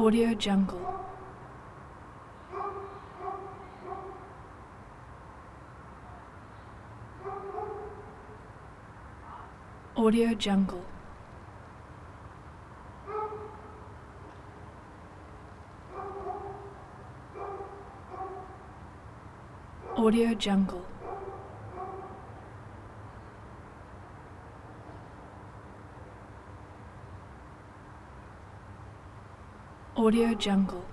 Audio Jungle. Audio Jungle. Audio Jungle. Audio Jungle.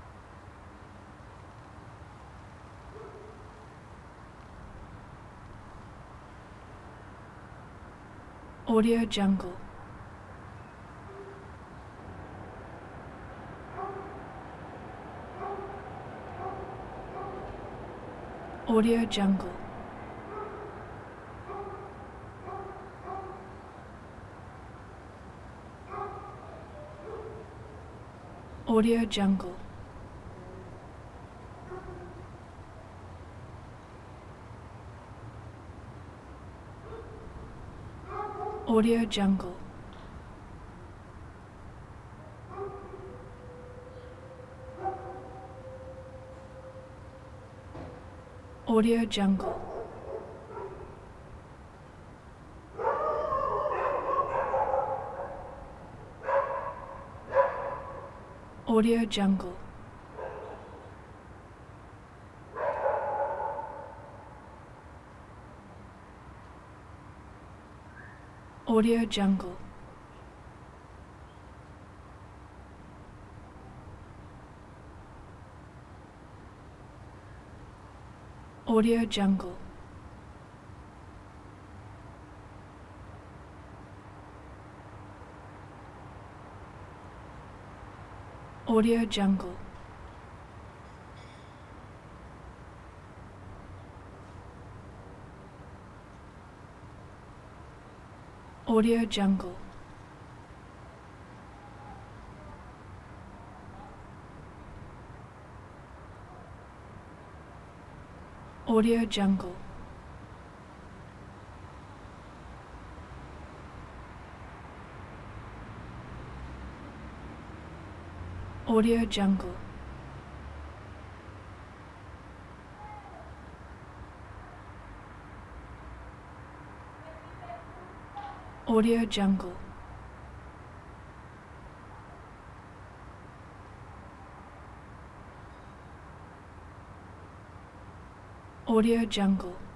Audio Jungle. Audio Jungle. Audio Jungle. Audio Jungle. Audio Jungle. Audio Jungle. Audio Jungle. Audio Jungle. Audio Jungle. Audio Jungle. Audio Jungle. Audio Jungle. Audio Jungle. Audio Jungle.